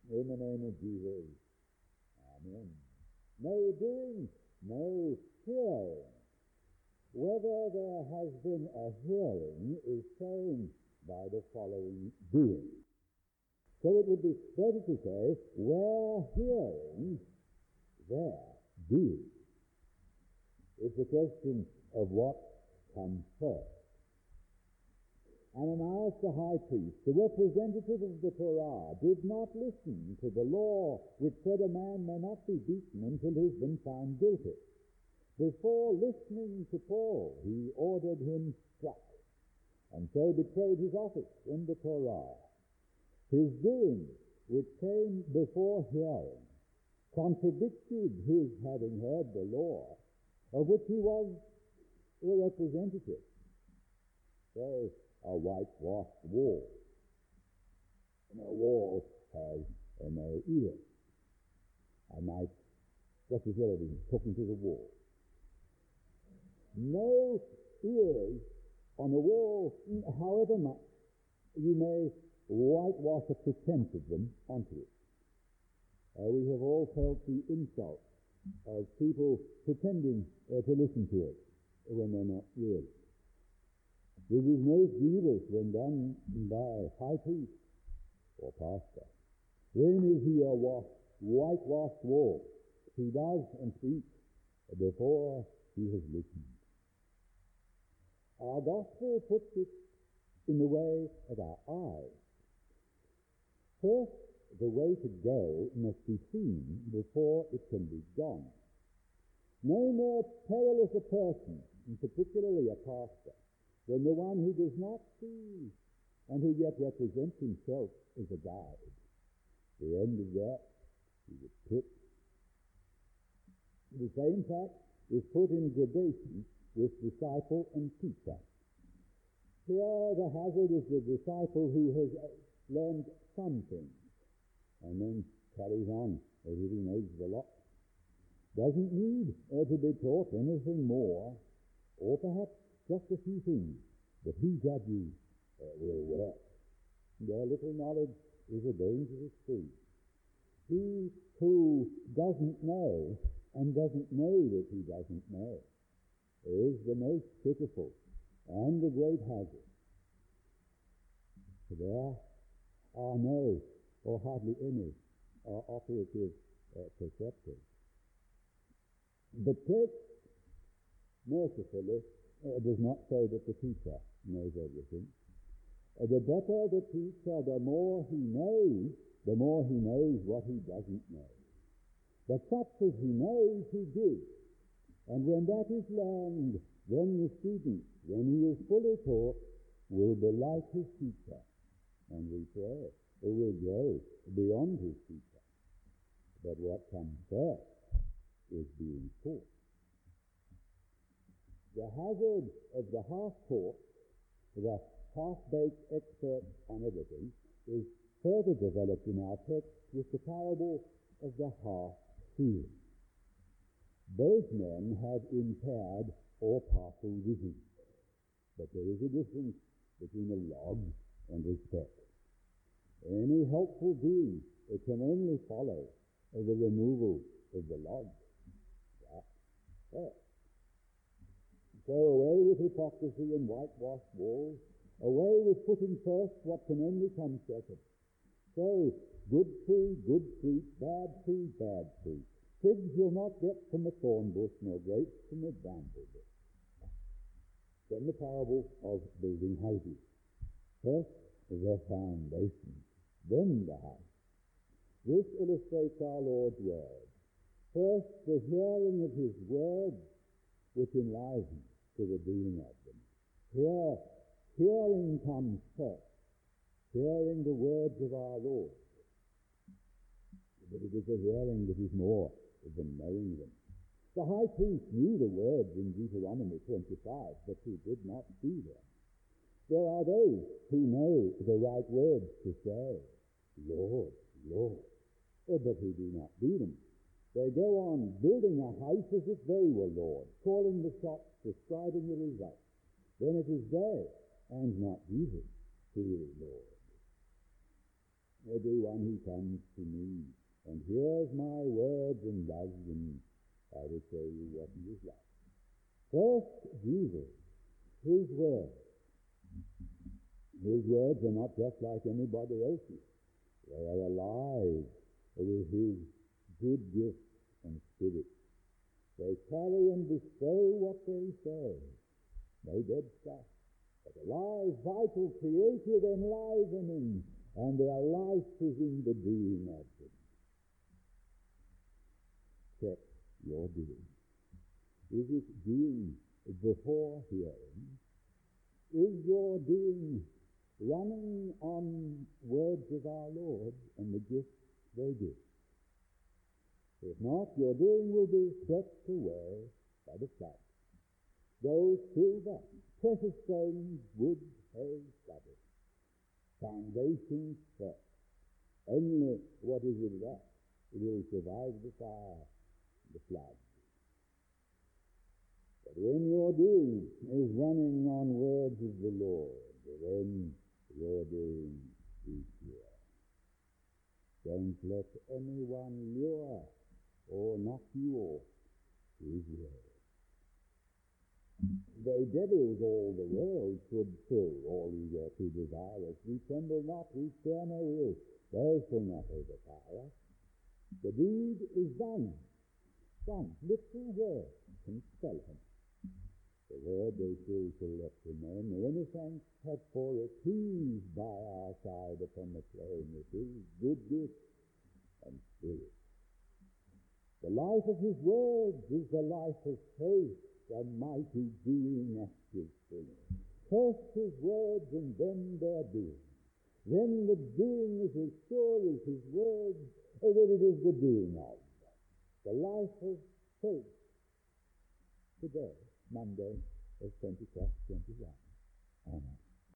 In the name of Jesus. Amen. No doing, no hearing. Whether there has been a hearing is shown by the following doing. So it would be better to say, where hearing, there doing. It's a question of what comes first. Ananias the high priest, the representative of the Torah, did not listen to the law which said a man may not be beaten until he has been found guilty. Before listening to Paul, he ordered him struck, and so betrayed his office in the Torah. His doing, which came before hearing, contradicted his having heard the law, of which he was a representative. So, a whitewashed wall. And a wall has no ear. I might just as well have been talking to the wall. No ears on a wall, however much you may whitewash a pretense of them onto it. We have all felt the insult of people pretending to listen to it when they're not really. This is most grievous when done by high priest or pastor. Then is he a whitewashed wall. He does and speaks before he has listened. Our gospel puts it in the way of our eyes. First, the way to go must be seen before it can be gone. No more perilous a person, and particularly a pastor, than the one who does not see and who yet represents himself as a guide. The end of that is a pit. The same fact is put in gradation with disciple and teacher. Here the hazard is the disciple who has learned some things and then carries on as if he knows the lot. Doesn't need to be taught anything more, or perhaps just a few things that he judges will work. Their little knowledge is a dangerous thing. He who doesn't know and doesn't know that he doesn't know is the most pitiful and the great hazard. There are no, or hardly any, operative perceptors. The text, mercifully, does not say that the teacher knows everything. The better the teacher, the more he knows what he doesn't know. But such as he knows, he gives. And when that is learned, then the student, when he is fully taught, will be like his teacher. And we pray, it will grow beyond his teacher. But what comes first is being taught. The hazard of the half-taught, the half-baked expert on everything, is further developed in our text with the parable of the half-seers. Both men have impaired or partial vision, but there is a difference between a log and a speck. Any helpful doing, it can only follow the removal of the log. So away with hypocrisy and whitewashed walls, away with putting first what can only come second. So, good tree, good fruit, bad tree, bad fruit. Figs you'll not get from a thorn bush, nor grapes from a bramble bush. Then the parable of building houses. First, the foundation, then the house. This illustrates our Lord's word. First, the hearing of his words, which enlivens to the doing of them. Here, hearing comes first, hearing the words of our Lord. But it is a hearing that is more than knowing them. The high priest knew the words in Deuteronomy 25, but he did not see them. There are those who know the right words to say, Lord, Lord, but who do not do them. They go on building a house as if they were Lord, calling the shots, describing the results. Then it is they, and not Jesus, who is Lord. everyone who comes to me and hears my words and does them, I will show you what he is like. First, Jesus, his words. His words are not just like anybody else's. They are alive with his good gifts and spirit. They carry and bestow what they say. No dead stuff, but alive, vital, creative, enlivening, and their life is in the doing of them. Check your doing. Is it doing before hearing? Is your doing running on words of our Lord and the gifts they give? If not, your doing will be swept away by the flood. Gold, silver, precious stones, wood, hay, stubble. Foundations first. Only what is with that will survive the fire, the flood. But when your doing is running on words of the Lord, then your doing is pure. Don't let anyone lure or knock you off his word. Though devils all the world should fill all eager to desire us, we tremble not, we spare no ill. They shall not overpower us. The deed is done. One little word can spell him. The word they still shall let remain. The innocent had for it, he's by our side upon the plain with his good gifts and spirit. The life of his words is the life of faith, a mighty doing active thing. First his words and then their doing. Then the doing is as sure as his words, that it is the doing of. The life of faith. Today, Monday, 2021. Amen.